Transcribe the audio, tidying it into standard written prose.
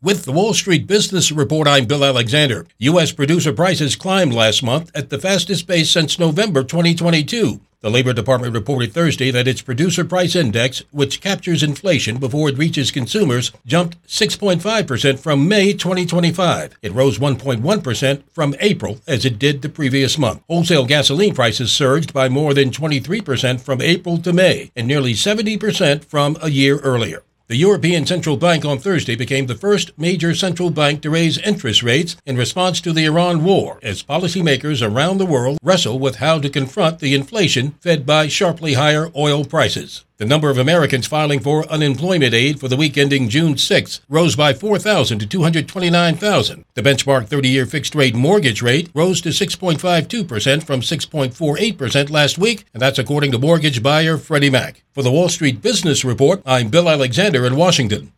With the Wall Street Business Report, I'm Bill Alexander. U.S. producer prices climbed last month at the fastest pace since November 2022. The Labor Department reported Thursday that its producer price index, which captures inflation before it reaches consumers, jumped 6.5% from May 2025. It rose 1.1% from April, as it did the previous month. Wholesale gasoline prices surged by more than 23% from April to May, and nearly 70% from a year earlier. The European Central Bank on Thursday became the first major central bank to raise interest rates in response to the Iran war, as policymakers around the world wrestle with how to confront the inflation fed by sharply higher oil prices. The number of Americans filing for unemployment aid for the week ending June 6 rose by 4,000 to 229,000. The benchmark 30-year fixed-rate mortgage rate rose to 6.52% from 6.48% last week, and that's according to mortgage buyer Freddie Mac. For the Wall Street Business Report, I'm Bill Alexander in Washington.